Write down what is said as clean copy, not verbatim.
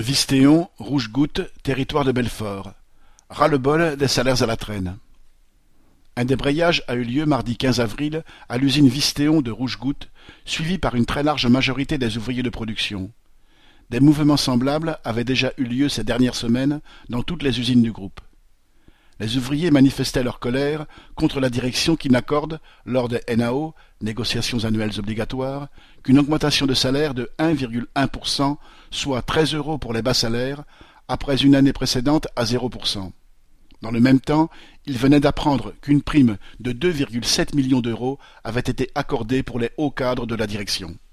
Vistéon, Rouge-Goutte, territoire de Belfort. Ras-le-bol des salaires à la traîne. Un débrayage a eu lieu mardi 15 avril à l'usine Vistéon de Rouge-Goutte, suivi par une très large majorité des ouvriers de production. Des mouvements semblables avaient déjà eu lieu ces dernières semaines dans toutes les usines du groupe. Les ouvriers manifestaient leur colère contre la direction qui n'accorde, lors des NAO, négociations annuelles obligatoires, qu'une augmentation de salaire de 1,1%, soit 13 € pour les bas salaires, après une année précédente à 0%. Dans le même temps, ils venaient d'apprendre qu'une prime de 2,7 millions d'euros avait été accordée pour les hauts cadres de la direction.